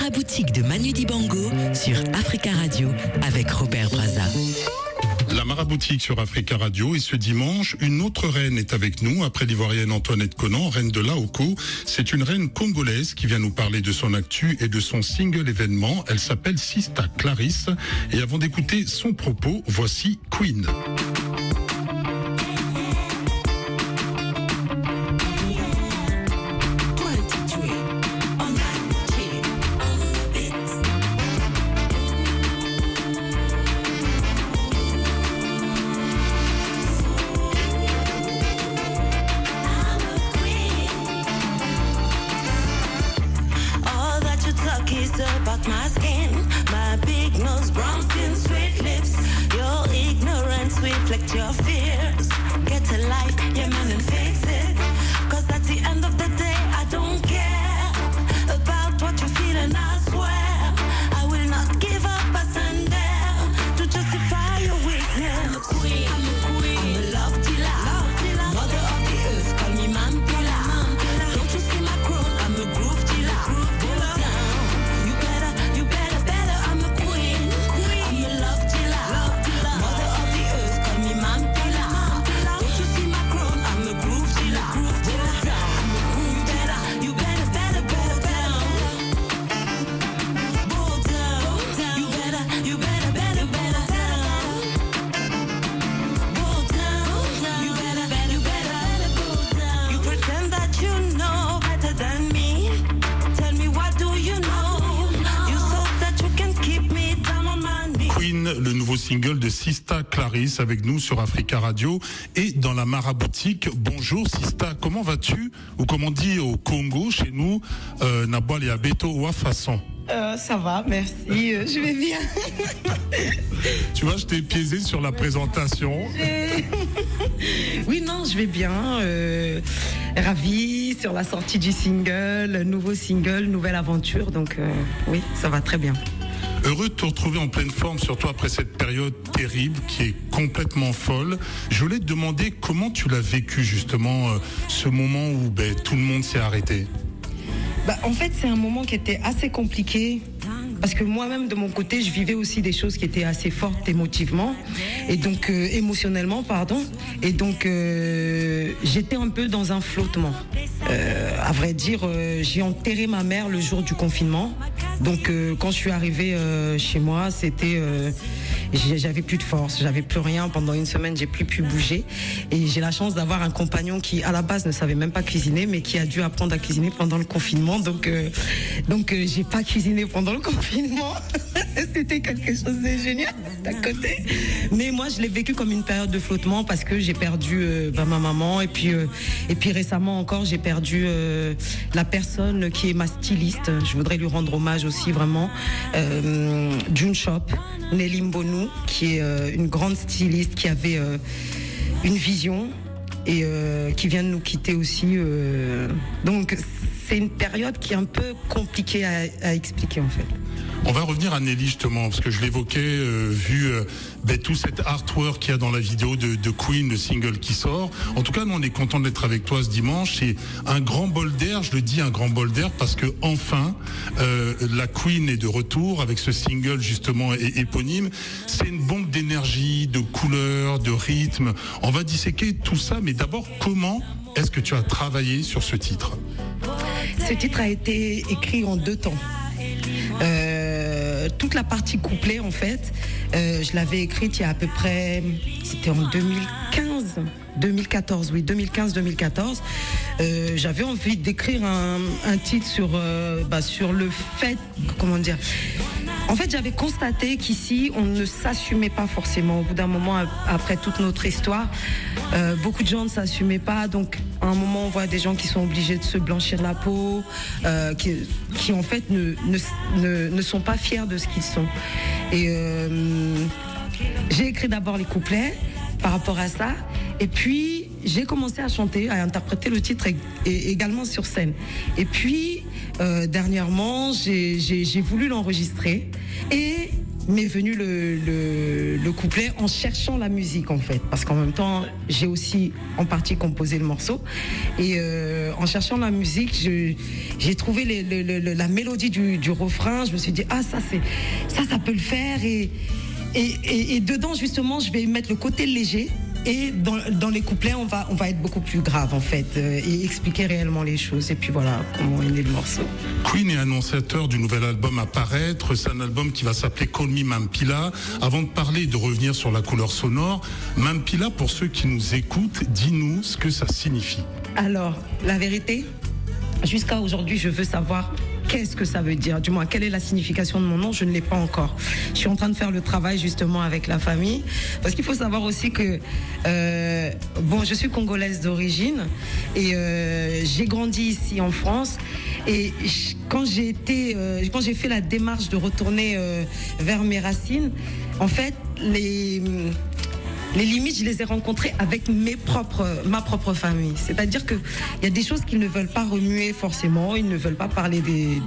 maraboutique de Manu Dibango sur Africa Radio avec Robert Brazza. La maraboutique sur Africa Radio, et ce dimanche, une autre reine est avec nous, après l'ivoirienne Antoinette Conan, reine de l'Aoko. C'est une reine congolaise qui vient nous parler de son actu et de son single événement. Elle s'appelle Sista Clarisse, et avant d'écouter son propos, voici Queen. About my skin, my big nose, brown skin, sweet lips. Your ignorance reflect your fears. Get a life, yeah man, and fix it. Cause at the end of the day, I don't care about what you feel, and I swear I will not give up, I stand there to justify your weakness. I'm a queen, I'm a love dealer, mother of the earth, call me Mampila. Don't you see my crown, I'm a groove dealer. Le nouveau single de Sista Clarisse avec nous sur Africa Radio et dans la maraboutique. Bonjour Sista, comment vas-tu? Ou comme on dit au Congo, chez nous, Nabwal et Abeto ou Façon. Ça va, merci, je vais bien. Tu vois, je t'ai piégé sur la présentation. Oui, non, je vais bien. Ravie sur la sortie du single, nouveau single, nouvelle aventure. Donc oui, ça va très bien. Heureux de te retrouver en pleine forme, surtout après cette période terrible qui est complètement folle. Je voulais te demander comment tu l'as vécu justement, ce moment où tout le monde s'est arrêté. En fait, c'est un moment qui était assez compliqué. Parce que moi-même, de mon côté, je vivais aussi des choses qui étaient assez fortes émotivement, et donc émotionnellement, pardon. Et donc, j'étais un peu dans un flottement. À vrai dire, j'ai enterré ma mère le jour du confinement. Donc, quand je suis arrivée chez moi, c'était, j'avais plus de force, j'avais plus rien. Pendant une semaine, j'ai plus pu bouger. Et j'ai la chance d'avoir un compagnon qui, à la base, ne savait même pas cuisiner, mais qui a dû apprendre à cuisiner pendant le confinement. Donc, j'ai pas cuisiné pendant le confinement. C'était quelque chose de génial d'à côté. Mais moi, je l'ai vécu comme une période de flottement parce que j'ai perdu ma maman, et puis récemment encore, j'ai perdu la personne qui est ma styliste. Je voudrais lui rendre hommage aussi vraiment. June Shop, Nelly Mbonou, qui est une grande styliste qui avait une vision et qui vient de nous quitter aussi. Donc c'est une période qui est un peu compliquée à expliquer en fait. On va revenir à Nelly justement, parce que je l'évoquais, vu tout cet artwork qu'il y a dans la vidéo de Queen, le single qui sort. En tout cas, nous on est content d'être avec toi ce dimanche. C'est un grand bol d'air, je le dis, un grand bol d'air, parce que enfin, la Queen est de retour avec ce single justement éponyme. C'est une bombe d'énergie, de couleurs, de rythme. On va disséquer tout ça, mais d'abord, comment est-ce que tu as travaillé sur ce titre? Ce titre a été écrit en 2 temps. Toute la partie couplet, en fait, je l'avais écrite il y a à peu près, c'était en 2014, oui, 2015-2014. J'avais envie d'écrire un titre sur le fait, comment dire. En fait, j'avais constaté qu'ici, on ne s'assumait pas forcément. Au bout d'un moment, après toute notre histoire, beaucoup de gens ne s'assumaient pas. Donc, à un moment, on voit des gens qui sont obligés de se blanchir la peau, qui en fait ne sont pas fiers de ce qu'ils sont. Et j'ai écrit d'abord les couplets par rapport à ça. Et puis, j'ai commencé à chanter, à interpréter le titre également sur scène. Et puis, dernièrement, j'ai voulu l'enregistrer. Et m'est venu le couplet en cherchant la musique en fait, parce qu'en même temps j'ai aussi en partie composé le morceau et en cherchant la musique j'ai trouvé la mélodie du refrain. Je me suis dit ça peut le faire et dedans justement je vais mettre le côté léger. Et dans les couplets, on va être beaucoup plus grave en fait et expliquer réellement les choses. Et puis voilà comment est né le morceau. Queen est annonciateur du nouvel album à paraître. C'est un album qui va s'appeler Call Me Mampila. Avant de parler et de revenir sur la couleur sonore, Mampila, pour ceux qui nous écoutent, dis-nous ce que ça signifie. Alors, la vérité, jusqu'à aujourd'hui, je veux savoir qu'est-ce que ça veut dire, du moins quelle est la signification de mon nom, je ne l'ai pas encore. Je suis en train de faire le travail justement avec la famille, parce qu'il faut savoir aussi que je suis congolaise d'origine et j'ai grandi ici en France et quand j'ai fait la démarche de retourner vers mes racines, en fait les limites, je les ai rencontrées avec ma propre famille. C'est-à-dire qu'il y a des choses qu'ils ne veulent pas remuer forcément. Ils ne veulent pas parler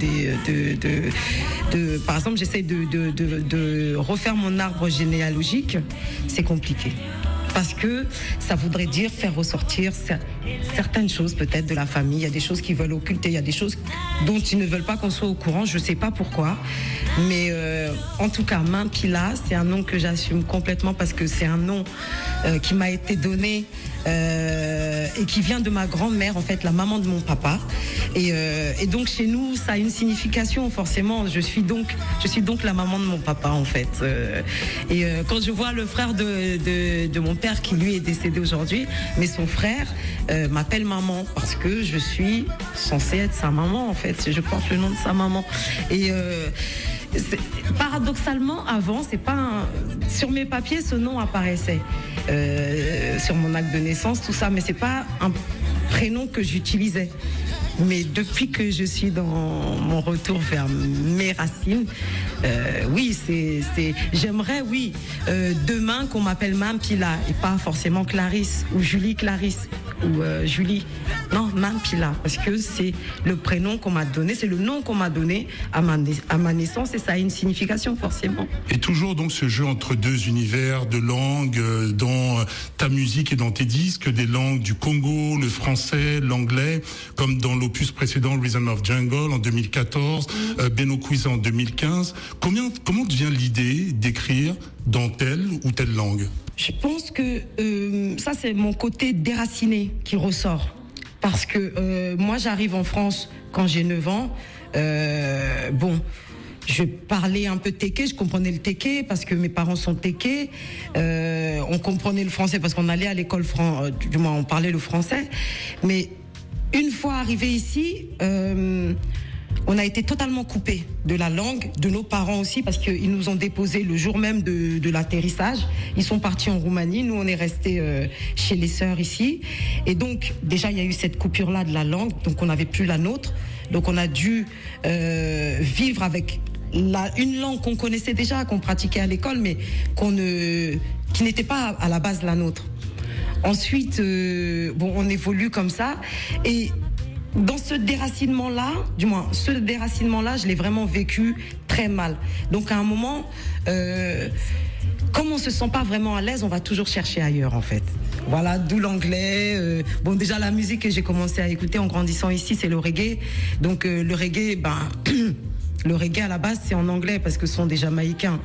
par exemple, j'essaie de refaire mon arbre généalogique. C'est compliqué. Parce que ça voudrait dire faire ressortir certaines choses peut-être de la famille. Il y a des choses qu'ils veulent occulter, il y a des choses dont ils ne veulent pas qu'on soit au courant. Je ne sais pas pourquoi. Mais en tout cas, Mampila, c'est un nom que j'assume complètement parce que c'est un nom qui m'a été donné et qui vient de ma grand-mère, en fait, la maman de mon papa. Et donc chez nous, ça a une signification forcément. Je suis donc la maman de mon papa, en fait. Et quand je vois le frère de mon père qui lui est décédé aujourd'hui, mais son frère m'appelle maman parce que je suis censée être sa maman, en fait. Je porte le nom de sa maman. Et paradoxalement, avant, sur mes papiers, ce nom apparaissait sur mon acte de naissance, tout ça, mais c'est pas un prénom que j'utilisais. Mais depuis que je suis dans mon retour vers mes racines, oui, j'aimerais, demain qu'on m'appelle Mampila et pas forcément Clarisse ou Julie Clarisse ou Julie. Non, Mampila, parce que c'est le prénom qu'on m'a donné, c'est le nom qu'on m'a donné à ma naissance et ça a une signification forcément. Et toujours donc ce jeu entre deux univers de langues dans ta musique et dans tes disques, des langues du Congo, le français, l'anglais, comme dans l'opus précédent Rhythm of Jungle en 2014, Beno Quiz en 2015. Comment te vient l'idée d'écrire dans telle ou telle langue ? Je pense que ça c'est mon côté déraciné qui ressort. Parce que moi j'arrive en France quand j'ai 9 ans. Je parlais un peu téké, je comprenais le téké parce que mes parents sont téké. On comprenait le français parce qu'on allait à l'école, du moins on parlait le français. Mais une fois arrivé ici, on a été totalement coupé de la langue, de nos parents aussi, parce qu'ils nous ont déposés le jour même de l'atterrissage. Ils sont partis en Roumanie, nous on est restés chez les sœurs ici. Et donc déjà il y a eu cette coupure-là de la langue, donc on n'avait plus la nôtre. Donc on a dû vivre avec une langue qu'on connaissait déjà, qu'on pratiquait à l'école, mais qui n'était pas à la base la nôtre. Ensuite, on évolue comme ça et dans ce déracinement-là, je l'ai vraiment vécu très mal. Donc à un moment, comme on se sent pas vraiment à l'aise, on va toujours chercher ailleurs en fait. Voilà, d'où l'anglais. Déjà la musique que j'ai commencé à écouter en grandissant ici, c'est le reggae. Donc le reggae, le reggae à la base c'est en anglais parce que ce sont des Jamaïcains.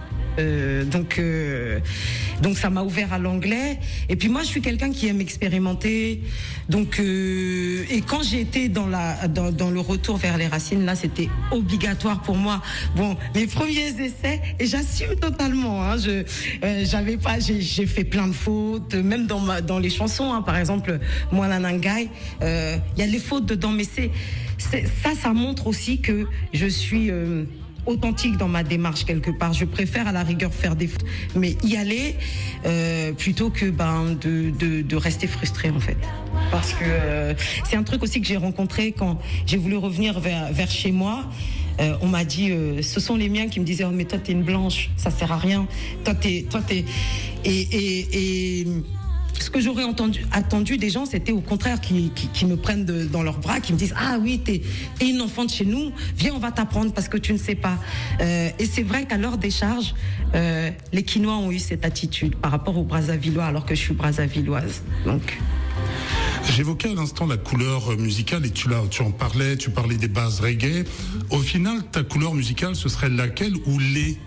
Donc ça m'a ouvert à l'anglais et puis moi je suis quelqu'un qui aime expérimenter et quand j'ai été dans le retour vers les racines là c'était obligatoire pour moi mes premiers essais et j'assume totalement j'ai fait plein de fautes même dans les chansons par exemple moi la Nangai il y a les fautes dedans mais ça montre aussi que je suis authentique dans ma démarche quelque part. Je préfère à la rigueur faire des fautes, mais y aller plutôt que de rester frustrée en fait. Parce que c'est un truc aussi que j'ai rencontré quand j'ai voulu revenir vers chez moi. On m'a dit, ce sont les miens qui me disaient, oh mais toi t'es une blanche, ça sert à rien. Toi t'es et ce que j'aurais attendu des gens, c'était au contraire qui me prennent dans leurs bras, qui me disent ah oui, t'es une enfant de chez nous, viens, on va t'apprendre parce que tu ne sais pas. Et c'est vrai qu'à leur décharge, les Quinois ont eu cette attitude par rapport aux Brazzavillois, alors que je suis Brazzavilloise. Donc. J'évoquais à l'instant la couleur musicale et tu en parlais, tu parlais des bases reggae. Au final, ta couleur musicale, ce serait laquelle ou lesquelles ?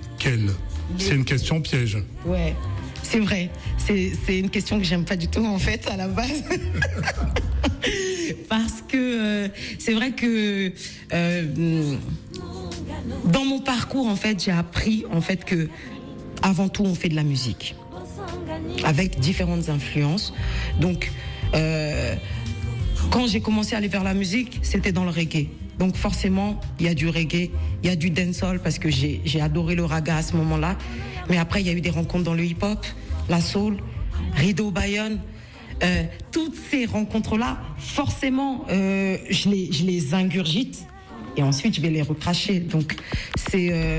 C'est une question piège. Ouais, c'est vrai. C'est une question que j'aime pas du tout en fait à la base. Parce que c'est vrai que dans mon parcours en fait, j'ai appris en fait que avant tout on fait de la musique avec différentes influences. Donc quand j'ai commencé à aller vers la musique, c'était dans le reggae. Donc forcément, il y a du reggae, il y a du dancehall parce que j'ai adoré le raga à ce moment-là. Mais après, il y a eu des rencontres dans le hip-hop, la soul, Rideau Bayonne. Toutes ces rencontres-là, forcément, je les ingurgite et ensuite je vais les recracher. Donc c'est,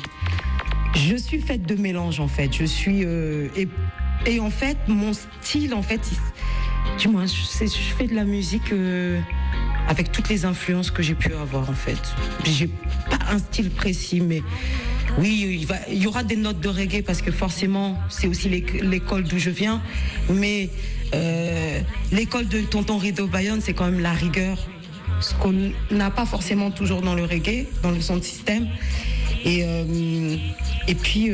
je suis faite de mélange en fait. Je suis et en fait mon style en fait. Du moins, je fais de la musique avec toutes les influences que j'ai pu avoir en fait. J'ai pas un style précis, mais oui, il y aura des notes de reggae parce que forcément, c'est aussi l'école d'où je viens. Mais l'école de Tonton Rideau Bayonne, c'est quand même la rigueur, ce qu'on n'a pas forcément toujours dans le reggae, dans le sound system. Et puis.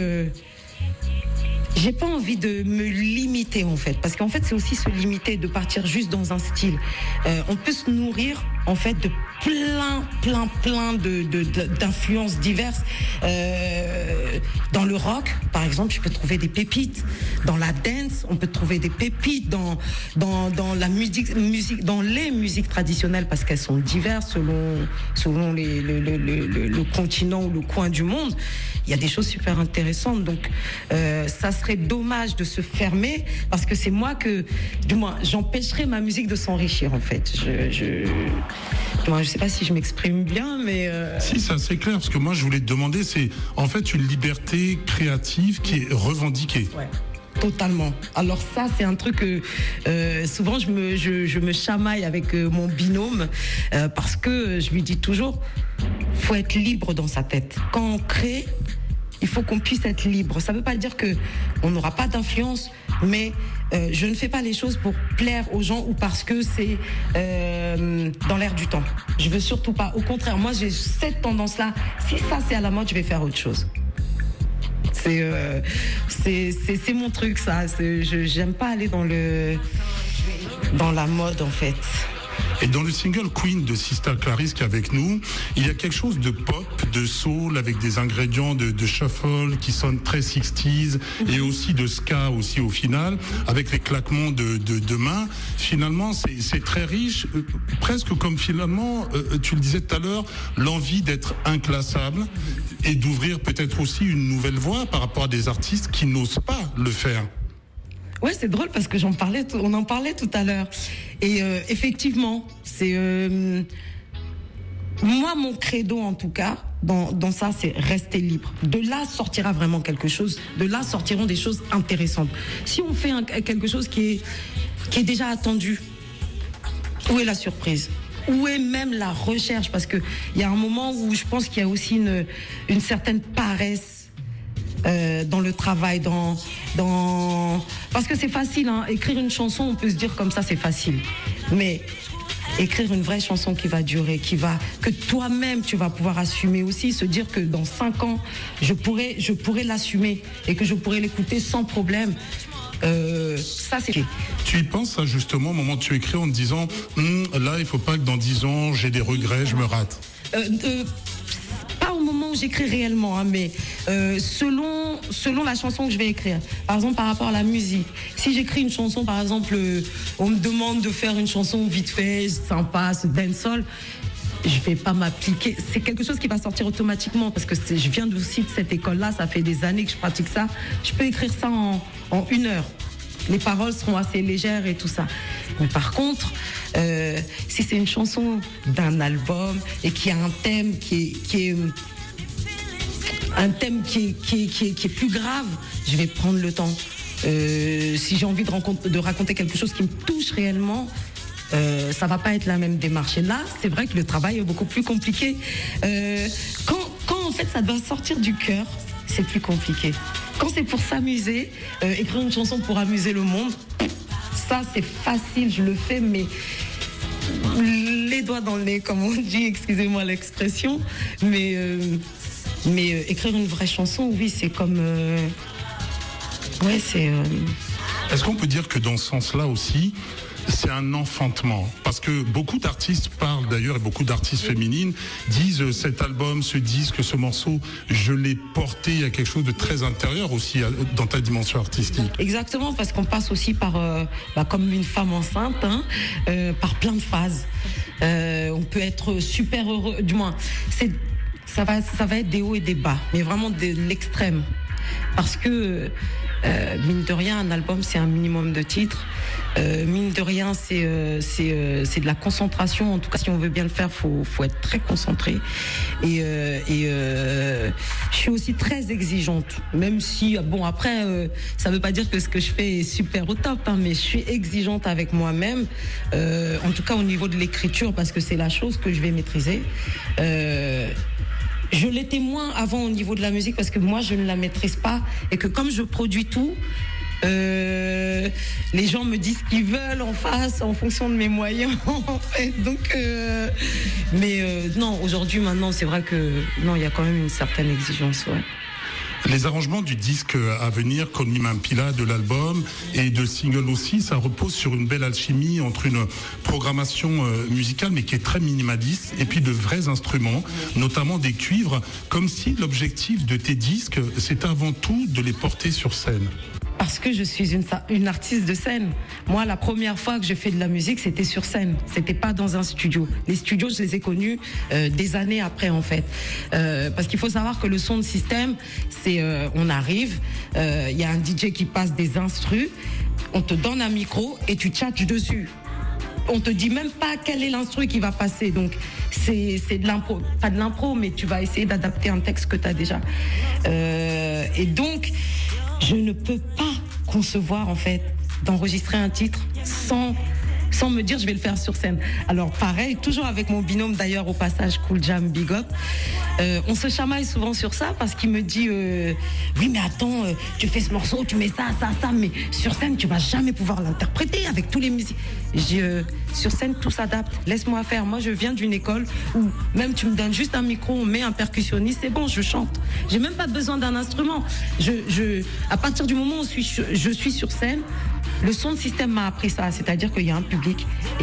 J'ai pas envie de me limiter en fait, parce qu'en fait c'est aussi se limiter, de partir juste dans un style. On peut se nourrir en fait de plein d'influences diverses. Dans le rock, par exemple, je peux trouver des pépites. Dans la dance, on peut trouver des pépites. Dans la musique, dans les musiques traditionnelles, parce qu'elles sont diverses selon le continent ou le coin du monde. Il y a des choses super intéressantes. Donc, ça serait dommage de se fermer, parce que c'est moi du moins, j'empêcherais ma musique de s'enrichir, en fait. Je sais pas si je m'exprime bien, mais... Si, c'est assez clair, parce que moi, je voulais te demander, c'est en fait une liberté créative qui est revendiquée. Ouais. Totalement. Alors ça, c'est un truc que souvent je me chamaille avec mon binôme parce que je lui dis toujours, faut être libre dans sa tête. Quand on crée, il faut qu'on puisse être libre. Ça ne veut pas dire que on n'aura pas d'influence, mais je ne fais pas les choses pour plaire aux gens ou parce que c'est dans l'air du temps. Je veux surtout pas. Au contraire, moi j'ai cette tendance-là. Si ça c'est à la mode, je vais faire autre chose. C'est mon truc, ça. J'aime pas aller dans la mode, en fait. Et dans le single Queen de Sister Clarisse qui est avec nous, il y a quelque chose de pop, de soul, avec des ingrédients de shuffle qui sonnent très 60s et aussi de ska aussi au final, avec les claquements de mains. Finalement, c'est très riche, presque comme finalement, tu le disais tout à l'heure, l'envie d'être inclassable et d'ouvrir peut-être aussi une nouvelle voie par rapport à des artistes qui n'osent pas le faire. Ouais, c'est drôle parce que on en parlait tout à l'heure. Et effectivement, c'est moi mon credo en tout cas dans ça, c'est rester libre. De là sortira vraiment quelque chose. De là sortiront des choses intéressantes. Si on fait quelque chose qui est déjà attendu, où est la surprise ? Où est même la recherche ? Parce que il y a un moment où je pense qu'il y a aussi une certaine paresse. Dans le travail, parce que c'est facile, hein. Écrire une chanson, on peut se dire comme ça, c'est facile. Mais écrire une vraie chanson qui va durer, que toi-même tu vas pouvoir assumer aussi, se dire que dans 5 ans, je pourrais l'assumer et que je pourrais l'écouter sans problème. Ça c'est. Tu y penses ça justement au moment où tu écris en te disant là il faut pas que dans 10 ans j'ai des regrets, je me rate. Pas au moment où j'écris réellement, hein, mais selon la chanson que je vais écrire. Par exemple, par rapport à la musique. Si j'écris une chanson, par exemple, on me demande de faire une chanson vite fait, sympa, ce dancehall, je vais pas m'appliquer. C'est quelque chose qui va sortir automatiquement parce que je viens aussi de cette école-là, ça fait des années que je pratique ça. Je peux écrire ça en 1 heure. Les paroles seront assez légères et tout ça. Mais par contre, si c'est une chanson d'un album et qui a un thème qui est un thème qui est plus grave, je vais prendre le temps. si j'ai envie de raconter quelque chose qui me touche réellement, ça va pas être la même démarche. Et là, c'est vrai que le travail est beaucoup plus compliqué. Quand en fait ça doit sortir du cœur, c'est plus compliqué. Quand c'est pour s'amuser, écrire une chanson pour amuser le monde, ça c'est facile, je le fais, mais les doigts dans le nez, comme on dit, excusez-moi l'expression. Mais écrire une vraie chanson, oui, c'est comme... Est-ce qu'on peut dire que dans ce sens-là aussi, c'est un enfantement? Parce que beaucoup d'artistes parlent d'ailleurs, et beaucoup d'artistes féminines disent cet album, ce disque, ce morceau, je l'ai porté à quelque chose de très intérieur aussi dans ta dimension artistique. Exactement, parce qu'on passe aussi par, comme une femme enceinte, par plein de phases. On peut être super heureux, du moins, ça va être des hauts et des bas, mais vraiment de l'extrême. Parce que, mine de rien, un album, c'est un minimum de titres. Mine de rien, c'est de la concentration. En tout cas, si on veut bien le faire, faut être très concentré. Et je suis aussi très exigeante. Même si, bon, après, ça veut pas dire que ce que je fais est super au top, mais je suis exigeante avec moi-même. En tout cas, au niveau de l'écriture, parce que c'est la chose que je vais maîtriser. Je l'étais moins avant au niveau de la musique parce que moi je ne la maîtrise pas et que comme je produis tout, les gens me disent ce qu'ils veulent en face en fonction de mes moyens en fait. Donc, non, aujourd'hui maintenant c'est vrai que non, il y a quand même une certaine exigence, ouais. Les arrangements du disque à venir, Call Me Mampila, de l'album et de single aussi, ça repose sur une belle alchimie entre une programmation musicale mais qui est très minimaliste et puis de vrais instruments, notamment des cuivres, comme si l'objectif de tes disques, c'est avant tout de les porter sur scène. Parce que je suis une artiste de scène. Moi, la première fois que j'ai fait de la musique, c'était sur scène. C'était pas dans un studio. Les studios, je les ai connus des années après, en fait. Parce qu'il faut savoir que le son de système, c'est on arrive, y a un DJ qui passe des instrus, on te donne un micro et tu tchatches dessus. On te dit même pas quel est l'instru qui va passer. Donc, c'est de l'impro. Pas de l'impro, mais tu vas essayer d'adapter un texte que tu as déjà. Et donc, je ne peux pas concevoir, en fait, d'enregistrer un titre sans me dire je vais le faire sur scène. Alors pareil, toujours avec mon binôme d'ailleurs au passage, Cool Jam, Big Up, on se chamaille souvent sur ça parce qu'il me dit oui mais attends, tu fais ce morceau, tu mets ça, mais sur scène tu vas jamais pouvoir l'interpréter avec tous les musiques. Je dis sur scène tout s'adapte, laisse-moi faire. Moi je viens d'une école où même tu me donnes juste un micro, on met un percussionniste, c'est bon, je chante. J'ai même pas besoin d'un instrument. À partir du moment où je suis sur scène, le son de système m'a appris ça, c'est-à-dire qu'il y a un public et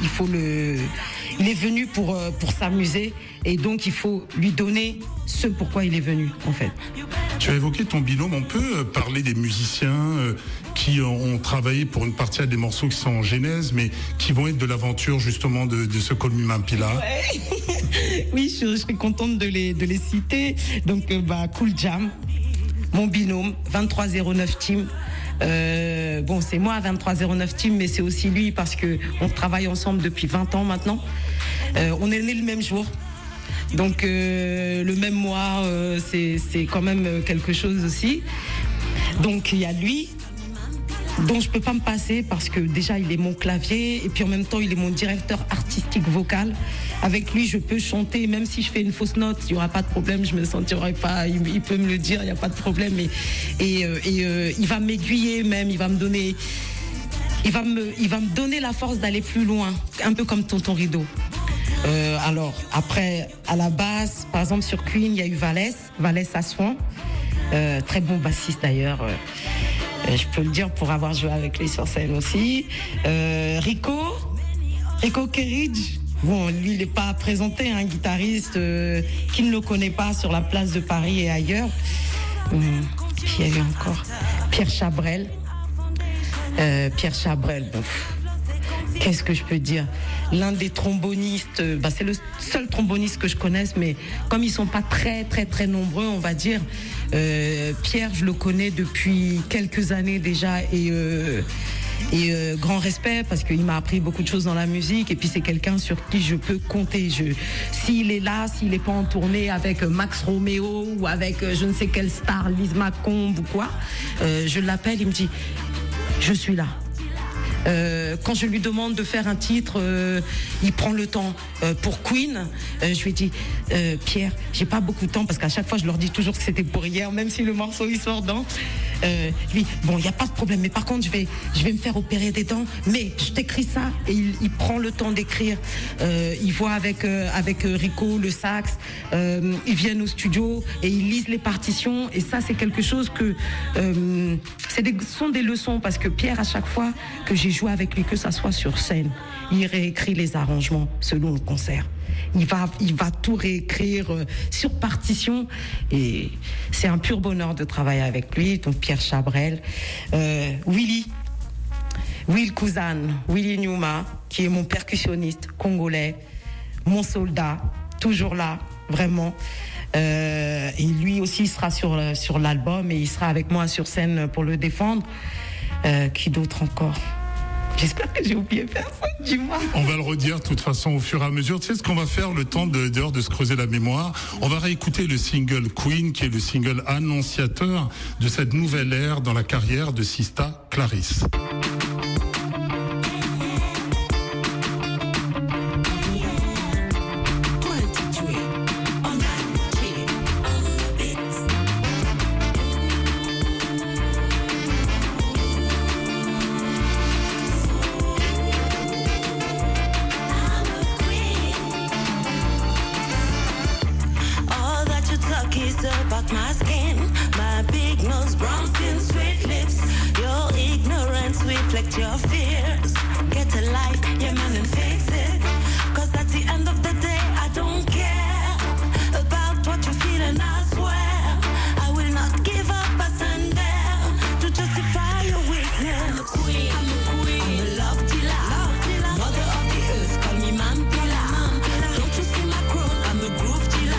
il est venu pour s'amuser et donc il faut lui donner ce pourquoi il est venu en fait. Tu as évoqué ton binôme, on peut parler des musiciens qui ont travaillé pour une partie à des morceaux qui sont en genèse mais qui vont être de l'aventure justement de ce Call Me Mampila. Ouais. Oui, je serais contente de les citer. Donc Cool Jam, mon binôme, 2309 Team. Bon, c'est moi 2309 Team, mais c'est aussi lui parce que on travaille ensemble depuis 20 ans maintenant. On est nés le même jour, donc le même mois, c'est quand même quelque chose aussi. Donc il y a lui dont je peux pas me passer parce que déjà il est mon clavier et puis en même temps il est mon directeur artistique vocal. Avec lui je peux chanter même si je fais une fausse note, il y aura pas de problème, je me sentirai pas, il peut me le dire, il y a pas de problème et il va m'aiguiller même, il va me donner la force d'aller plus loin, un peu comme Tonton Rideau. Alors après à la basse, par exemple sur Queen, il y a eu Valès Assouan, très bon bassiste d'ailleurs. Je peux le dire pour avoir joué avec lui sur scène aussi. Rico Kerridge. Bon, lui, il n'est pas présenté, un guitariste qui ne le connaît pas sur la place de Paris et ailleurs. Qui y a eu encore Pierre Chabrel. Bon, qu'est-ce que je peux dire? L'un des trombonistes, c'est le seul tromboniste que je connaisse, mais comme ils sont pas très très très nombreux, on va dire, Pierre, je le connais depuis quelques années déjà et Et grand respect parce qu'il m'a appris beaucoup de choses dans la musique. Et puis c'est quelqu'un sur qui je peux compter. S'il est là, s'il n'est pas en tournée avec Max Romeo ou avec je ne sais quelle star, Lise Macombe ou quoi, je l'appelle, il me dit je suis là. Quand je lui demande de faire un titre, il prend le temps. Pour Queen, je lui ai dit Pierre, j'ai pas beaucoup de temps parce qu'à chaque fois je leur dis toujours que c'était pour hier, même si le morceau il sort dans. Lui, bon, il y a pas de problème, mais par contre je vais me faire opérer des dents, mais je t'écris ça et il prend le temps d'écrire. Il voit avec Rico le sax, ils viennent au studio et ils lisent les partitions et ça c'est quelque chose que sont des leçons parce que Pierre à chaque fois que j'ai joué avec lui, que ça soit sur scène, il réécrit les arrangements selon le concert. Il va tout réécrire sur partition et c'est un pur bonheur de travailler avec lui. Donc Pierre Chabrel, Will Kouzan, Willy Newma, qui est mon percussionniste congolais, mon soldat, toujours là, vraiment. Et lui aussi il sera sur l'album et il sera avec moi sur scène pour le défendre. Qui d'autre encore ? J'espère que j'ai oublié personne, dis-moi. On va le redire de toute façon au fur et à mesure. Tu sais ce qu'on va faire, le temps de se creuser la mémoire. On va réécouter le single Queen, qui est le single annonciateur de cette nouvelle ère dans la carrière de Sista Clarisse. About my skin, my big nose, brown skin, sweet lips. Your ignorance reflect your fears. Get a life, yeah man, and fix it. Cause at the end of the day, I don't care about what you feel, and I swear I will not give up, I stand there to justify your weakness. I'm a queen, I'm a queen, I'm a love dealer, mother of the earth, call me Mampila. Don't you see my crown, I'm a groove dealer.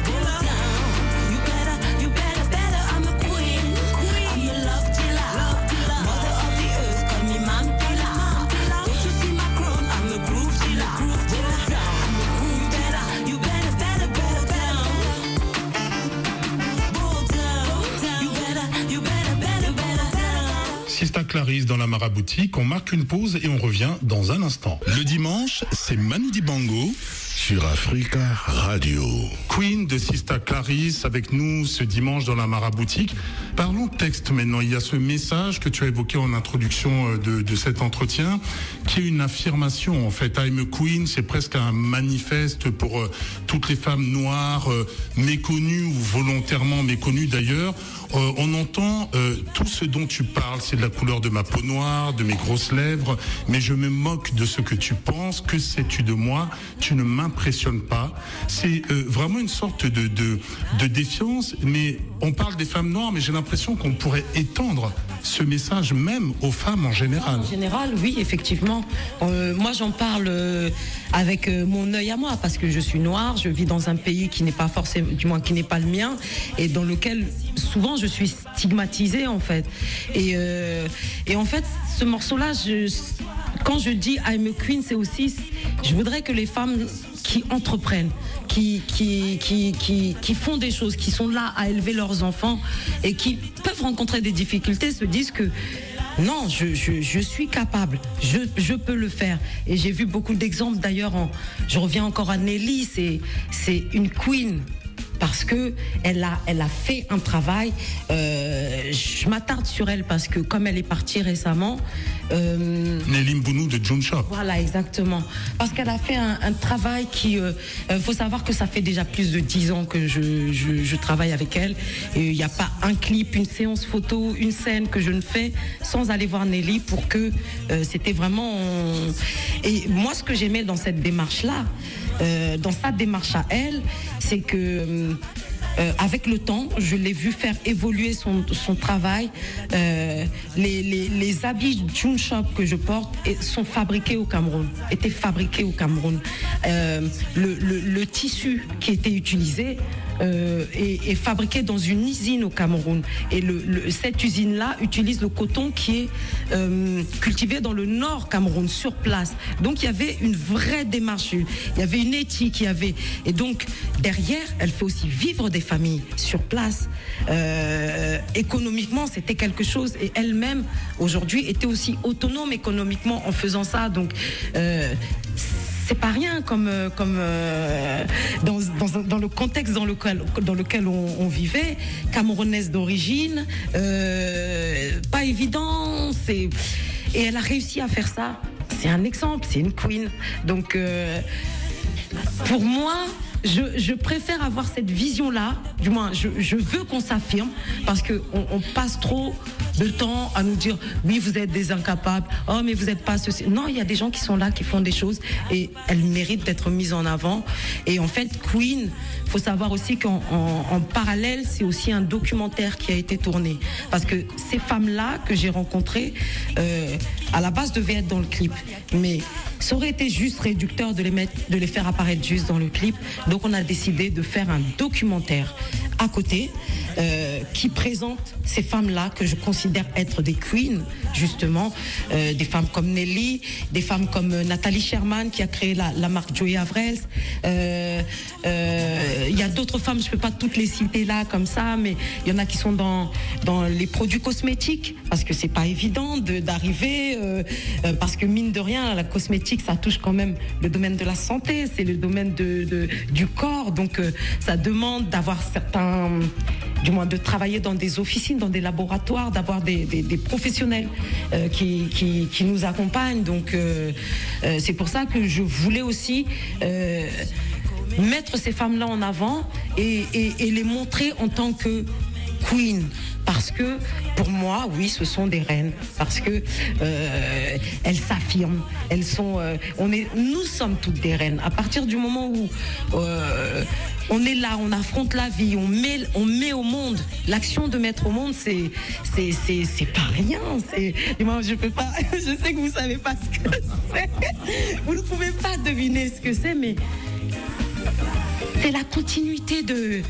Sista Clarisse dans la Maraboutique. On marque une pause et on revient dans un instant. Le dimanche, c'est Manu Dibango sur Africa Radio. Queen de Sista Clarisse avec nous ce dimanche dans la Maraboutique. Parlons texte maintenant. Il y a ce message que tu as évoqué en introduction de cet entretien, qui est une affirmation en fait. I'm a Queen, c'est presque un manifeste pour toutes les femmes noires méconnues ou volontairement méconnues d'ailleurs. On entend tout ce dont tu parles, c'est de la couleur de ma peau noire, de mes grosses lèvres, mais je me moque de ce que tu penses, que sais-tu de moi, tu ne m'impressionnes pas. C'est vraiment une sorte de défiance, mais on parle des femmes noires, mais j'ai l'impression qu'on pourrait étendre ce message même aux femmes en général. En général, oui, effectivement. Moi, j'en parle avec mon œil à moi, parce que je suis noire, je vis dans un pays qui n'est pas forcément, du moins qui n'est pas le mien, et dans lequel souvent je suis stigmatisée en fait. Et en fait, ce morceau-là, quand je dis I'm a Queen, c'est aussi, je voudrais que les femmes qui entreprennent, qui font des choses, qui sont là à élever leurs enfants et qui peuvent rencontrer des difficultés, se disent que non, je suis capable, je peux le faire. Et j'ai vu beaucoup d'exemples d'ailleurs, je reviens encore à Nelly, c'est une queen. Parce que elle a fait un travail. Je m'attarde sur elle parce que comme elle est partie récemment, Nelly Mbounou de June Shop. Voilà, exactement. Parce qu'elle a fait un travail qui, faut savoir que ça fait déjà plus de 10 ans que je travaille avec elle. Et il n'y a pas un clip, une séance photo, une scène que je ne fais sans aller voir Nelly pour que c'était vraiment. Et moi, ce que j'aimais dans cette démarche-là, dans sa démarche à elle, c'est que avec le temps, je l'ai vu faire évoluer son travail. Les habits June Shop que je porte sont fabriqués au Cameroun, étaient fabriqués au Cameroun. Le tissu qui était utilisé est fabriqué dans une usine au Cameroun. Et cette usine-là utilise le coton qui est cultivé dans le nord Cameroun, sur place. Donc il y avait une vraie démarche, il y avait une éthique, et donc derrière, elle fait aussi vivre des familles sur place. Économiquement, c'était quelque chose, et elle-même aujourd'hui était aussi autonome économiquement en faisant ça. Donc c'est pas rien comme dans le contexte dans lequel on vivait, camerounaise d'origine, pas évident, et elle a réussi à faire ça. C'est un exemple, c'est une queen. Donc pour moi, je préfère avoir cette vision-là, du moins je veux qu'on s'affirme, parce qu'on passe trop de temps à nous dire oui, vous êtes des incapables, oh mais vous n'êtes pas ceci. Non, il y a des gens qui sont là, qui font des choses, et elles méritent d'être mises en avant. Et en fait, Queen, il faut savoir aussi qu'en parallèle, c'est aussi un documentaire qui a été tourné, parce que ces femmes-là que j'ai rencontrées, à la base devaient être dans le clip, mais ça aurait été juste réducteur de les faire apparaître juste dans le clip. Donc on a décidé de faire un documentaire à côté qui présente ces femmes-là que je considère être des queens, justement, des femmes comme Nelly, des femmes comme Nathalie Sherman qui a créé la marque Joey Avrels. Il y a d'autres femmes, je ne peux pas toutes les citer là comme ça, mais il y en a qui sont dans les produits cosmétiques, parce que c'est pas évident d'arriver, parce que mine de rien, la cosmétique, ça touche quand même le domaine de la santé, c'est le domaine du corps, donc ça demande d'avoir du moins de travailler dans des officines, dans des laboratoires, d'avoir des professionnels qui nous accompagnent. Donc c'est pour ça que je voulais aussi mettre ces femmes-là en avant et les montrer en tant que queen. Parce que pour moi, oui, ce sont des reines. Parce que elles s'affirment. Elles sont. Nous sommes toutes des reines. À partir du moment où on est là, on affronte la vie, on met au monde. L'action de mettre au monde, c'est pas rien. Moi, je peux pas. Je sais que vous savez pas ce que c'est. Vous ne pouvez pas deviner ce que c'est, mais c'est la continuité de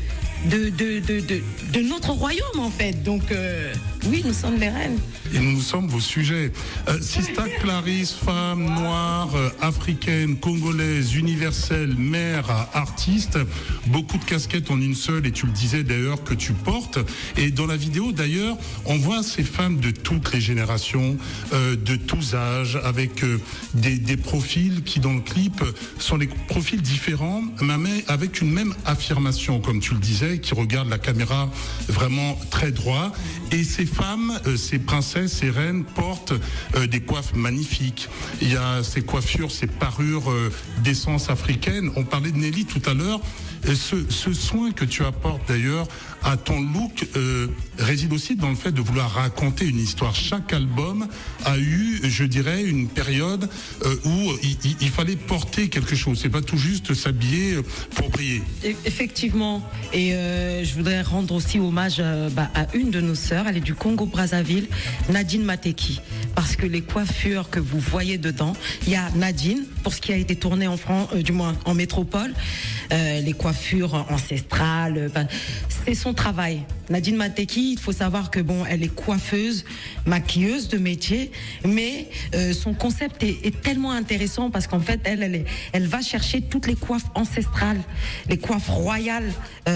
notre royaume, en fait. Donc oui, nous sommes les reines. Et nous sommes vos sujets. Sista Clarisse, femme noire, africaine, congolaise, universelle, mère, artiste, beaucoup de casquettes en une seule, et tu le disais d'ailleurs que tu portes. Et dans la vidéo d'ailleurs, on voit ces femmes de toutes les générations, de tous âges, avec des profils qui dans le clip sont des profils différents, mais avec une même affirmation, comme tu le disais, qui regardent la caméra vraiment très droit. Et ces femmes, ces princesses, ces reines portent des coiffes magnifiques. Il y a ces coiffures, ces parures d'essence africaine. On parlait de Nelly tout à l'heure. Ce soin que tu apportes d'ailleurs à ton look réside aussi dans le fait de vouloir raconter une histoire. Chaque album a eu, je dirais, une période où il fallait porter quelque chose. C'est pas tout juste s'habiller pour briller. Effectivement. Et je voudrais rendre aussi hommage à une de nos sœurs. Elle est du Congo-Brazzaville, Nadine Mateki. Parce que les coiffures que vous voyez dedans, il y a Nadine, pour ce qui a été tourné en France, du moins en métropole, les coiffures ancestrales, c'est son travail. Nadine Mateki, il faut savoir que elle est coiffeuse, maquilleuse de métier, mais son concept est tellement intéressant parce qu'en fait, elle va chercher toutes les coiffes ancestrales, les coiffes royales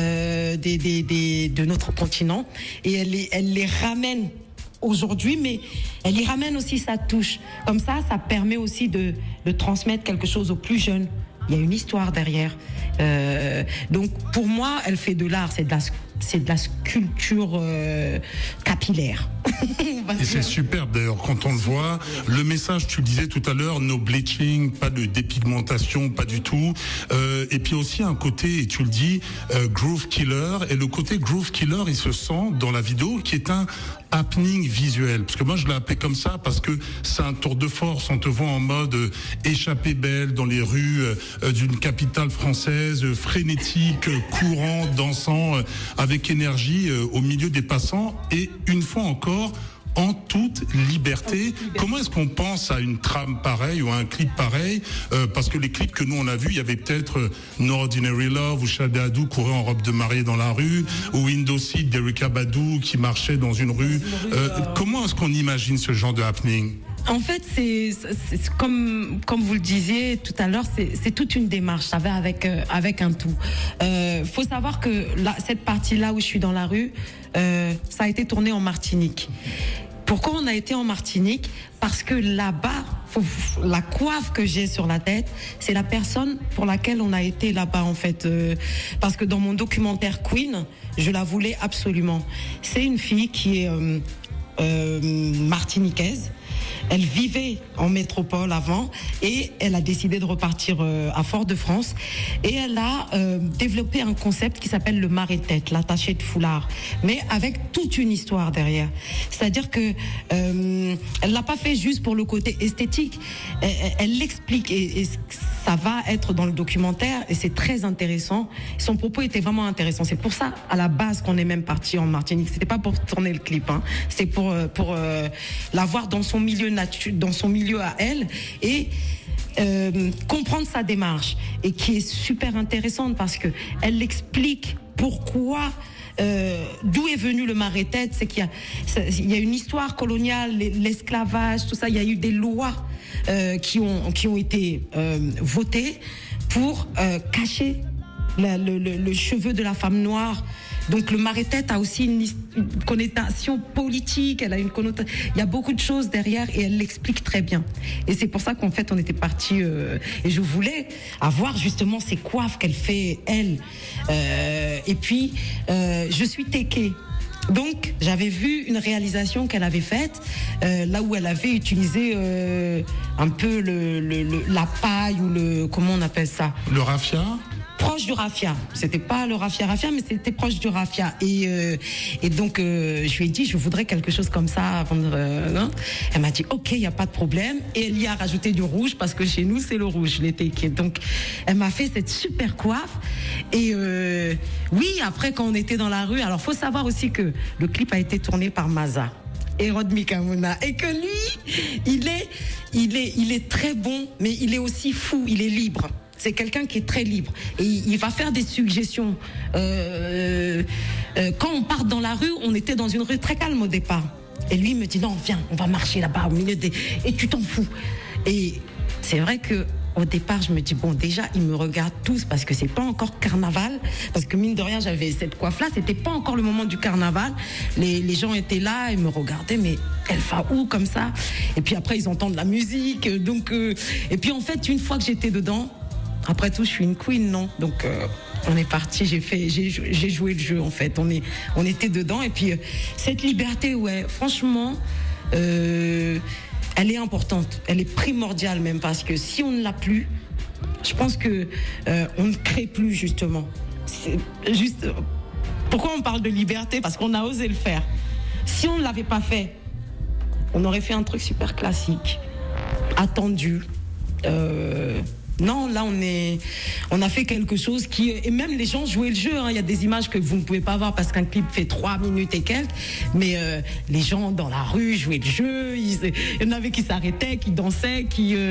de notre continent, et elle les ramène aujourd'hui, mais elle y ramène aussi sa touche. Comme ça permet aussi de transmettre quelque chose aux plus jeunes. Il y a une histoire derrière. Donc pour moi, elle fait de l'art, c'est de la c'est de la sculpture capillaire. Et c'est superbe d'ailleurs quand on le voit. Le message, tu le disais tout à l'heure, no bleaching, pas de dépigmentation, pas du tout. Et puis aussi un côté, et tu le dis, groove killer. Et le côté groove killer, il se sent dans la vidéo, qui est un happening visuel. Parce que moi je l'ai appelé comme ça parce que c'est un tour de force. On te voit en mode échappée belle dans les rues d'une capitale française, frénétique, courant, dansant, avec énergie au milieu des passants. Et une fois encore, en toute liberté. Comment est-ce qu'on pense à une trame pareille ou à un clip pareil parce que les clips que nous on a vus, il y avait peut-être No Ordinary Love où Shade Adou courait en robe de mariée dans la rue, ou Window Seat d'Erykah Badu qui marchait dans une rue. Comment est-ce qu'on imagine ce genre de happening? En fait, c'est comme vous le disiez tout à l'heure, c'est toute une démarche. Ça va avec un tout. Faut savoir que cette partie-là où je suis dans la rue, ça a été tourné en Martinique. Pourquoi on a été en Martinique? Parce que là-bas, la coiffe que j'ai sur la tête, c'est la personne pour laquelle on a été là-bas en fait. Parce que dans mon documentaire Queen, je la voulais absolument. C'est une fille qui est martiniquaise. Elle vivait en métropole avant et elle a décidé de repartir à Fort-de-France et elle a développé un concept qui s'appelle le marée-tête, l'attaché de foulard, mais avec toute une histoire derrière. C'est-à-dire que elle l'a pas fait juste pour le côté esthétique. Elle l'explique et ça va être dans le documentaire et c'est très intéressant. Son propos était vraiment intéressant. C'est pour ça à la base qu'on est même parti en Martinique. C'était pas pour tourner le clip, hein. C'est pour la voir dans son milieu dans son milieu à elle et comprendre sa démarche et qui est super intéressante parce que elle explique pourquoi d'où est venu le marée-tête. C'est qu'il y a une histoire coloniale, l'esclavage, tout ça. Il y a eu des lois qui ont été votées pour cacher le cheveu de la femme noire. Donc le marée-tête a aussi une connotation politique, elle a une connotation, il y a beaucoup de choses derrière et elle l'explique très bien. Et c'est pour ça qu'en fait on était partis et je voulais avoir justement ces coiffes qu'elle fait elle. Et puis je suis tekké. Donc j'avais vu une réalisation qu'elle avait faite là où elle avait utilisé un peu la paille ou comment on appelle ça, le raffia. Proche du raffia. C'était pas le raffia, mais c'était proche du raffia. Et donc, je lui ai dit, je voudrais quelque chose comme ça. Avant hein. Elle m'a dit, ok, il n'y a pas de problème. Et elle y a rajouté du rouge parce que chez nous, c'est le rouge, les tekés. Donc, elle m'a fait cette super coiffe. Et oui, après, quand on était dans la rue, alors faut savoir aussi que le clip a été tourné par Maza et Rod Mikamuna. Et que lui, il est très bon, mais il est aussi fou, il est libre. C'est quelqu'un qui est très libre et il va faire des suggestions. Quand on part dans la rue, on était dans une rue très calme au départ. Et lui il me dit non, viens, on va marcher là-bas au milieu des... Et tu t'en fous. Et c'est vrai que au départ, je me dis bon, déjà ils me regardent tous parce que c'est pas encore carnaval. Parce que mine de rien, j'avais cette coiffe-là. C'était pas encore le moment du carnaval. Les gens étaient là, ils me regardaient, mais elle va où comme ça? Et puis après, ils entendent la musique. Donc et puis en fait, une fois que j'étais dedans. Après tout, je suis une queen, non? Donc, on est parti. J'ai joué le jeu en fait. On était dedans et puis cette liberté, ouais, franchement, elle est importante. Elle est primordiale même parce que si on ne l'a plus, je pense que on ne crée plus justement. C'est juste. Pourquoi on parle de liberté? Parce qu'on a osé le faire. Si on ne l'avait pas fait, on aurait fait un truc super classique, attendu. Non, là on a fait quelque chose qui, et même les gens jouaient le jeu, hein. Il y a des images que vous ne pouvez pas voir parce qu'un clip fait 3 minutes et quelques, mais les gens dans la rue jouaient le jeu, il y en avait qui s'arrêtaient, qui dansaient,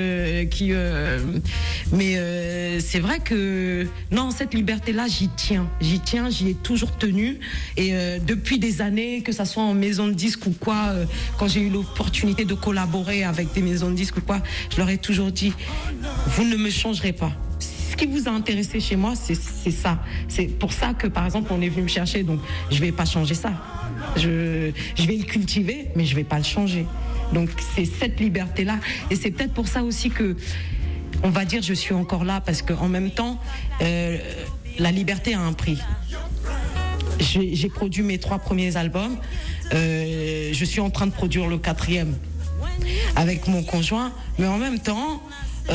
mais c'est vrai que non, cette liberté-là, j'y tiens, j'y ai toujours tenu et depuis des années, que ça soit en maison de disques ou quoi, quand j'ai eu l'opportunité de collaborer avec des maisons de disques ou quoi, je leur ai toujours dit, vous ne me changerez pas. Ce qui vous a intéressé chez moi, c'est ça. C'est pour ça que, par exemple, on est venu me chercher. Donc, je vais pas changer ça. Je vais le cultiver, mais je vais pas le changer. Donc, c'est cette liberté-là. Et c'est peut-être pour ça aussi que, on va dire, je suis encore là, parce qu'en même temps, la liberté a un prix. j'ai produit mes 3 premiers albums. Je suis en train de produire le 4e avec mon conjoint. Mais en même temps,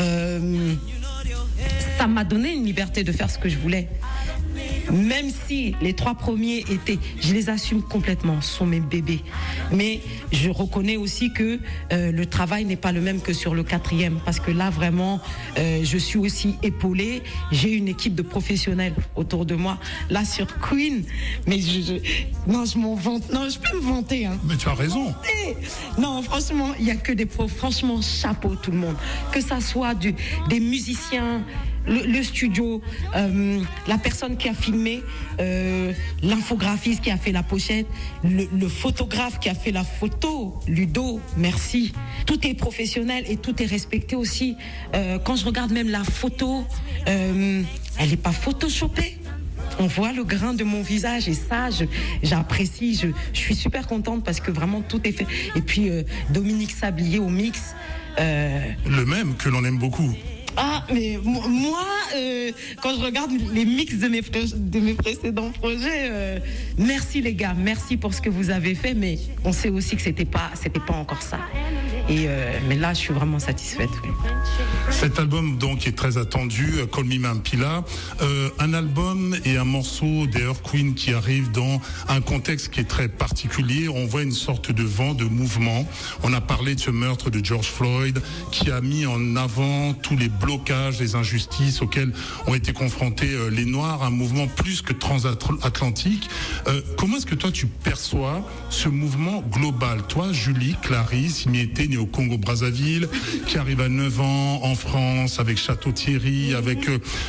ça m'a donné une liberté de faire ce que je voulais. Même si les 3 premiers je les assume complètement, ce sont mes bébés. Mais je reconnais aussi que le travail n'est pas le même que sur le 4e, parce que là vraiment, je suis aussi épaulée. J'ai une équipe de professionnels autour de moi. Là sur Queen, mais non, je m'en vante. Non, je peux me vanter. Hein. Mais tu as raison. Non, franchement, il y a que des pros. Franchement, chapeau tout le monde. Que ça soit des musiciens. Le studio, la personne qui a filmé, l'infographiste qui a fait la pochette, le photographe qui a fait la photo, Ludo, merci. Tout est professionnel et tout est respecté aussi. Quand je regarde même la photo, elle n'est pas photoshopée. On voit le grain de mon visage et ça, j'apprécie. Je suis super contente parce que vraiment tout est fait. Et puis Dominique Sablier au mix. Le même que l'on aime beaucoup. Ah, mais moi, quand je regarde les mix de mes précédents projets, merci les gars, merci pour ce que vous avez fait, mais on sait aussi que c'était pas encore ça. Mais là, je suis vraiment satisfaite. Oui. Cet album donc est très attendu, Call Me Mampila, un album et un morceau d'Air Queen qui arrive dans un contexte qui est très particulier. On voit une sorte de vent de mouvement. On a parlé de ce meurtre de George Floyd qui a mis en avant tous les blocages, les injustices auxquels ont été confrontés les Noirs, un mouvement plus que transatlantique. Comment est-ce que toi tu perçois ce mouvement global? Toi, Julie, Clarisse, Imiété, née au Congo-Brazzaville, qui arrive à 9 ans en France avec Château-Thierry, avec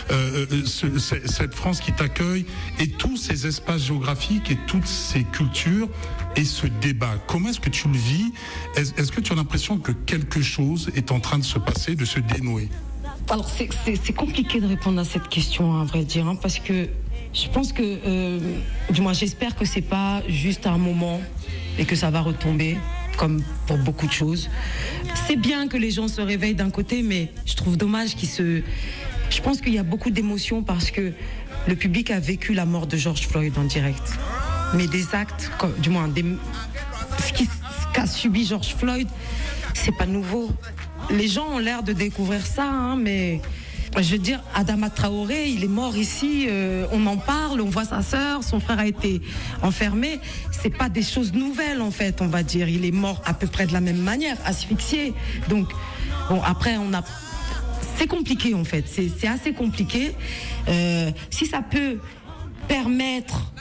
cette France qui t'accueille et tous ces espaces géographiques et toutes ces cultures et ce débat. Comment est-ce que tu le vis? Est-ce que tu as l'impression que quelque chose est en train de se passer, de se dénouer? Alors c'est compliqué de répondre à cette question, à vrai dire, hein, parce que je pense que, du moins j'espère que c'est pas juste un moment et que ça va retomber, comme pour beaucoup de choses. C'est bien que les gens se réveillent d'un côté, mais je trouve dommage Je pense qu'il y a beaucoup d'émotions parce que le public a vécu la mort de George Floyd en direct. Mais des actes, du moins ce qu'a subi George Floyd, c'est pas nouveau. Les gens ont l'air de découvrir ça, hein, mais je veux dire, Adama Traoré, il est mort ici, on en parle, on voit sa sœur, son frère a été enfermé. C'est pas des choses nouvelles en fait, on va dire. Il est mort à peu près de la même manière, asphyxié. Donc, bon, après, c'est compliqué en fait, c'est assez compliqué. Si ça peut permettre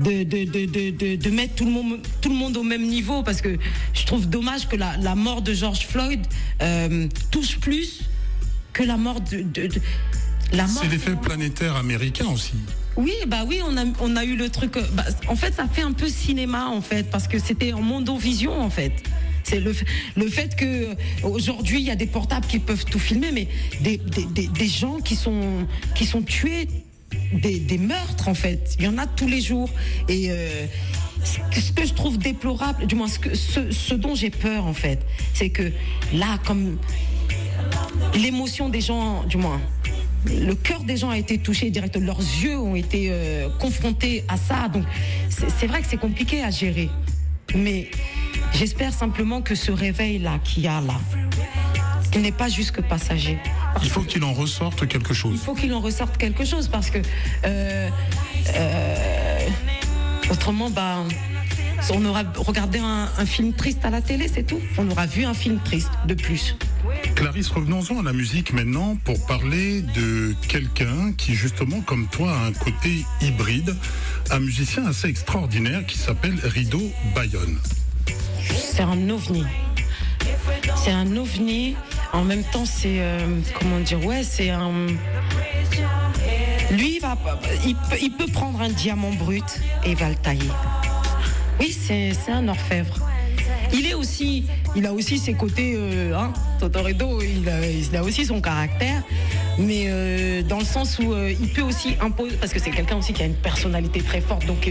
de mettre tout le monde au même niveau, parce que je trouve dommage que la mort de George Floyd touche plus que la mort C'est l'effet planétaire américain aussi. Oui, on a eu le truc. En fait, ça fait un peu cinéma en fait, parce que c'était en mondovision en fait. C'est le fait que aujourd'hui il y a des portables qui peuvent tout filmer, mais des gens qui sont tués. Des meurtres en fait, il y en a tous les jours et ce que je trouve déplorable, du moins ce dont j'ai peur en fait, c'est que là, comme l'émotion des gens, du moins le cœur des gens a été touché direct, leurs yeux ont été confrontés à ça, donc c'est vrai que c'est compliqué à gérer, mais j'espère simplement que ce réveil là qu'il y a là, il n'est pas juste que passager. Il faut qu'il en ressorte quelque chose. Il faut qu'il en ressorte quelque chose parce que autrement, on aura regardé un film triste à la télé, c'est tout. On aura vu un film triste de plus. Clarisse, revenons-en à la musique maintenant pour parler de quelqu'un qui, justement, comme toi, a un côté hybride, un musicien assez extraordinaire qui s'appelle Rido Bayonne. C'est un ovni. C'est un ovni. En même temps, c'est c'est un. Lui, il peut prendre un diamant brut et il va le tailler. Oui, c'est un orfèvre. Il a aussi ses côtés, Totoredo, il a aussi son caractère, mais dans le sens où il peut aussi imposer, parce que c'est quelqu'un aussi qui a une personnalité très forte. Donc,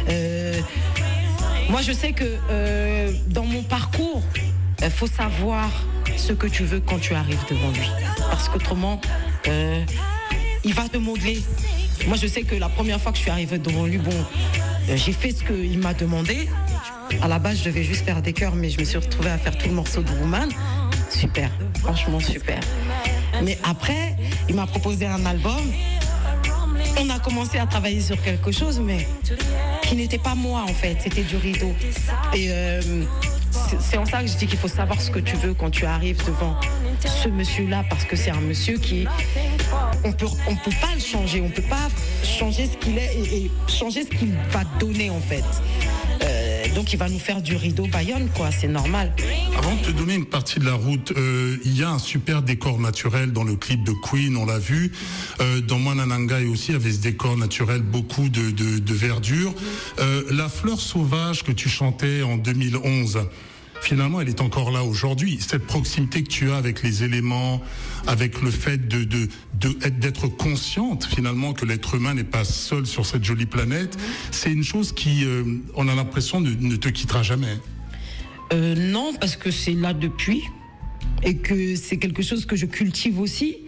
moi, je sais que dans mon parcours, faut savoir ce que tu veux quand tu arrives devant lui, parce qu'autrement il va te modeler. Moi je sais que la première fois que je suis arrivée devant lui, j'ai fait ce qu'il m'a demandé. À la base, je devais juste faire des chœurs, mais je me suis retrouvée à faire tout le morceau de Woman. Super, franchement super. Mais après, il m'a proposé un album. On a commencé à travailler sur quelque chose, mais qui n'était pas moi en fait, c'était du rideau. Et c'est en ça que je dis qu'il faut savoir ce que tu veux quand tu arrives devant ce monsieur-là, parce que c'est un monsieur qui... On peut pas le changer, on peut pas changer ce qu'il est et changer ce qu'il va donner en fait. Donc il va nous faire du rideau Bayonne, quoi, c'est normal. Avant de te donner une partie de la route, il y a un super décor naturel dans le clip de Queen, on l'a vu. Dans Mwanananga aussi, il y avait ce décor naturel, beaucoup de verdure. La fleur sauvage que tu chantais en 2011, finalement, elle est encore là aujourd'hui. Cette proximité que tu as avec les éléments, avec le fait d'être consciente finalement que l'être humain n'est pas seul sur cette jolie planète, c'est une chose qui, on a l'impression, ne te quittera jamais. Non, parce que c'est là depuis et que c'est quelque chose que je cultive aussi.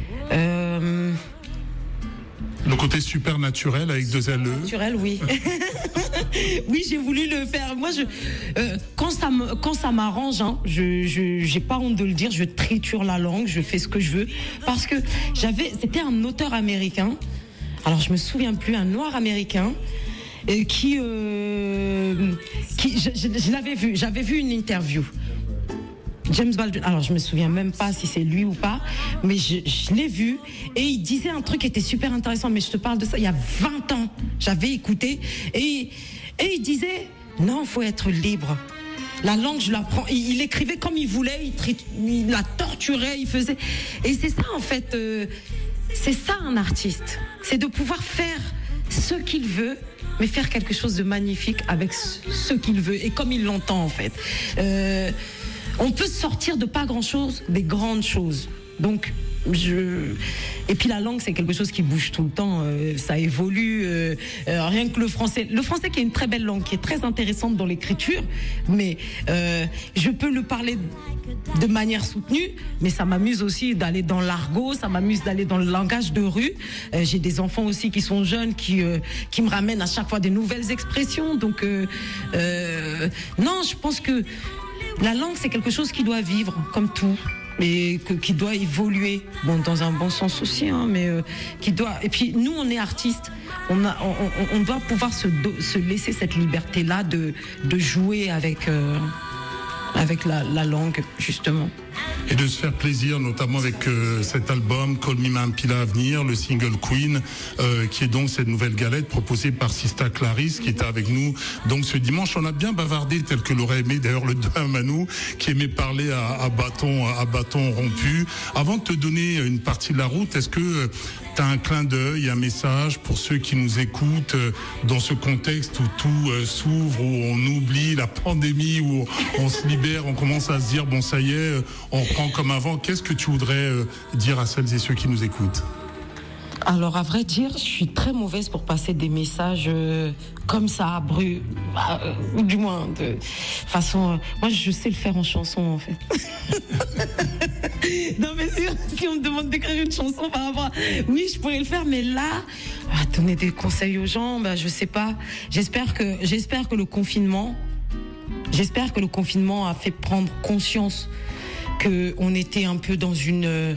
Le côté super naturel avec deux LE. Naturel, oui. Oui, j'ai voulu le faire. Moi, quand ça m'arrange, hein, j'ai pas honte de le dire, je triture la langue, je fais ce que je veux, parce que c'était un auteur américain. Alors, je me souviens plus, un noir américain. Qui je l'avais vu, j'avais vu une interview. James Baldwin, alors je me souviens même pas si c'est lui ou pas, mais je l'ai vu et il disait un truc qui était super intéressant, mais je te parle de ça il y a 20 ans, j'avais écouté et il disait non, faut être libre. La langue, je la prends. Il écrivait comme il voulait, il la torturait, il faisait. Et c'est ça en fait, c'est ça un artiste, c'est de pouvoir faire ce qu'il veut, mais faire quelque chose de magnifique avec ce qu'il veut et comme il l'entend en fait. On peut sortir de pas grand-chose, des grandes choses. Donc, et puis la langue, c'est quelque chose qui bouge tout le temps. Ça évolue. Rien que le français qui est une très belle langue, qui est très intéressante dans l'écriture, mais je peux le parler de manière soutenue, mais ça m'amuse aussi d'aller dans l'argot, ça m'amuse d'aller dans le langage de rue. J'ai des enfants aussi qui sont jeunes, qui me ramènent à chaque fois des nouvelles expressions. Donc, non, je pense que la langue, c'est quelque chose qui doit vivre, comme tout, mais qui doit évoluer, bon, dans un bon sens aussi, hein, mais qui doit. Et puis nous, on est artistes, on doit pouvoir se laisser cette liberté-là de jouer avec la langue, justement. Et de se faire plaisir, notamment avec cet album Call Me Mampila à venir, le single Queen, qui est donc cette nouvelle galette proposée par Sista Clarisse, qui était avec nous donc ce dimanche. On a bien bavardé tel que l'aurait aimé d'ailleurs le Dua Manou, qui aimait parler à bâton rompu. Avant de te donner une partie de la route, est-ce que tu as un clin d'œil, un message pour ceux qui nous écoutent dans ce contexte où tout s'ouvre, où on oublie la pandémie, où on se libère, on commence à se dire bon ça y est, on reprend comme avant. Qu'est-ce que tu voudrais dire à celles et ceux qui nous écoutent? Alors, à vrai dire, je suis très mauvaise pour passer des messages comme ça, ou du moins de façon. Moi, je sais le faire en chanson, en fait. Non, mais si on me demande d'écrire une chanson par rapport à... Oui, je pourrais le faire, mais là, donner des conseils aux gens, je sais pas. J'espère que le confinement a fait prendre conscience qu'on était un peu dans une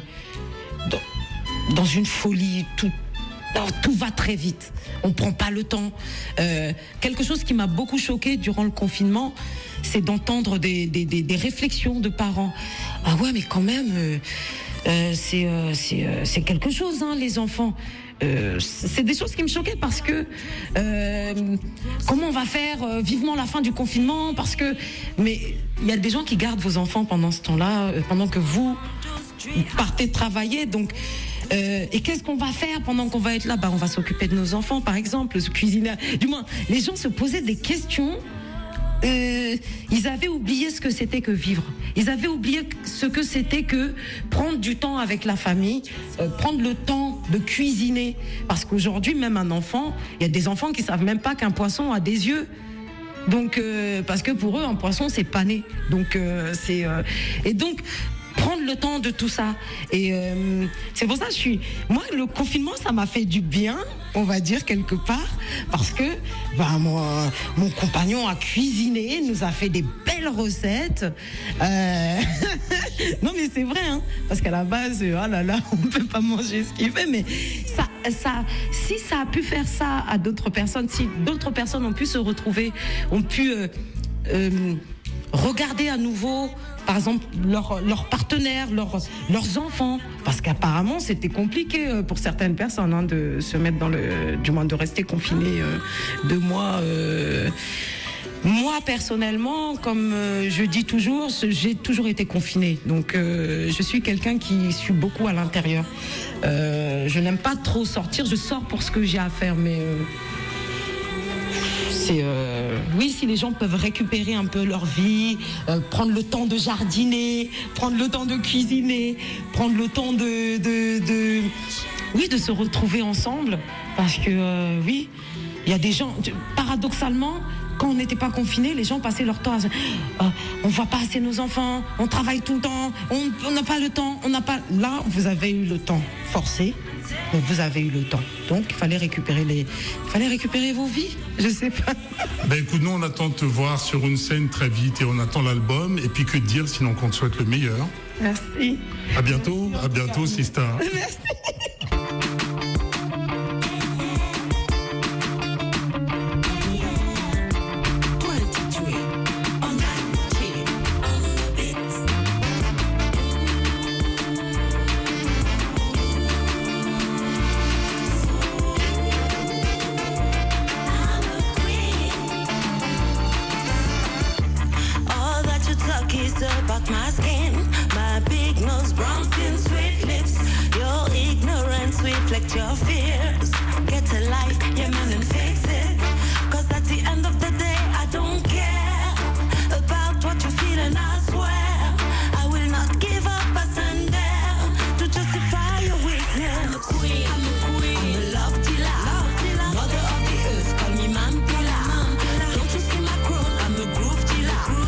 folie, tout va très vite, on prend pas le temps. Quelque chose qui m'a beaucoup choquée durant le confinement, c'est d'entendre des réflexions de parents. Ah ouais, mais quand même, c'est quelque chose, hein, les enfants. C'est des choses qui me choquaient parce que comment on va faire vivement la fin du confinement, parce que mais il y a des gens qui gardent vos enfants pendant ce temps-là, pendant que vous partez travailler, donc et qu'est-ce qu'on va faire pendant qu'on va être là? On va s'occuper de nos enfants, par exemple, se cuisiner. Du moins, les gens se posaient des questions. Ils avaient oublié ce que c'était que vivre. Ils avaient oublié ce que c'était que prendre du temps avec la famille, prendre le temps de cuisiner. Parce qu'aujourd'hui, même un enfant, il y a des enfants qui savent même pas qu'un poisson a des yeux. Donc, parce que pour eux, un poisson, c'est pané. Donc, et donc, prendre prendre le temps de tout ça. Et c'est pour ça que moi, le confinement, ça m'a fait du bien, on va dire, quelque part, parce que mon compagnon a cuisiné, nous a fait des belles recettes. Non, mais c'est vrai, hein, parce qu'à la base, oh là là, on ne peut pas manger ce qu'il fait, mais si ça a pu faire ça à d'autres personnes, si d'autres personnes ont pu se retrouver, ont pu regarder à nouveau, par exemple, leurs partenaires, leurs enfants, parce qu'apparemment c'était compliqué pour certaines personnes, hein, de se mettre du moins de rester confiné 2 mois. Moi personnellement, comme je dis toujours, j'ai toujours été confinée, donc je suis quelqu'un qui suis beaucoup à l'intérieur. Je n'aime pas trop sortir, je sors pour ce que j'ai à faire, mais oui, si les gens peuvent récupérer un peu leur vie, prendre le temps de jardiner, prendre le temps de cuisiner, prendre le temps de se retrouver ensemble, parce que oui, il y a des gens, paradoxalement, quand on n'était pas confinés, les gens passaient leur temps on voit pas assez nos enfants, on travaille tout le temps, on n'a pas le temps, Là, vous avez eu le temps forcé, mais vous avez eu le temps. Donc, il fallait récupérer vos vies. Je sais pas. Ben écoute, nous on attend de te voir sur une scène très vite et on attend l'album. Et puis que te dire, sinon qu'on te souhaite le meilleur. Merci. À bientôt, Sista. Merci. About my skin, my big nose, brown skin, sweet lips. Your ignorance reflect your fears. Get a life, yeah man, and fix it. Cause at the end of the day, I don't care about what you feel, and I swear I will not give up, I stand there to justify your weakness. I'm a queen, I'm a love dealer, mother of the earth, call me Mampila. Don't you see my crown, I'm a groove dealer.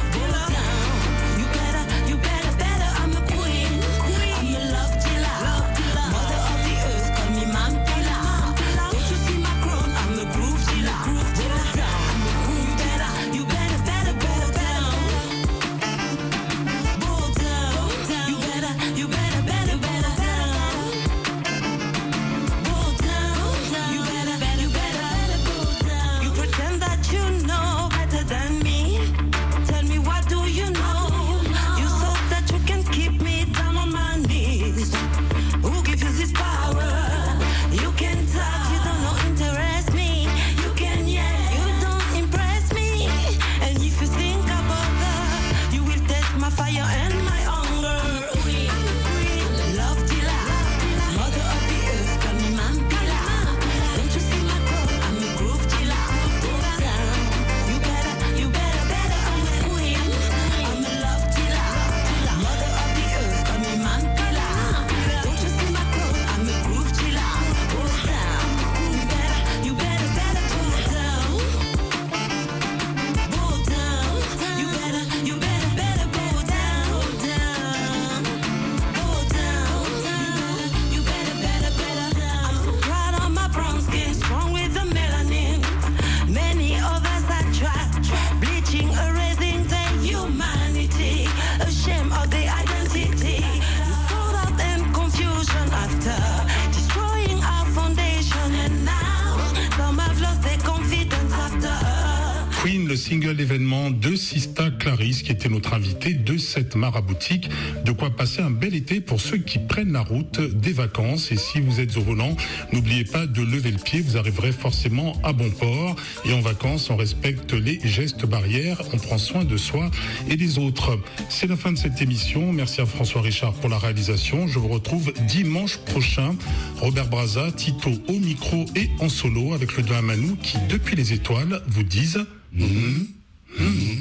Le single événement de Sista Clarisse qui était notre invité de cette maraboutique. De quoi passer un bel été pour ceux qui prennent la route des vacances. Et si vous êtes au volant, n'oubliez pas de lever le pied, vous arriverez forcément à bon port. Et en vacances, on respecte les gestes barrières, on prend soin de soi et des autres. C'est la fin de cette émission. Merci à François Richard pour la réalisation. Je vous retrouve dimanche prochain. Robert Braza, Tito au micro et en solo avec le Doigt Manou qui, depuis les étoiles, vous disent...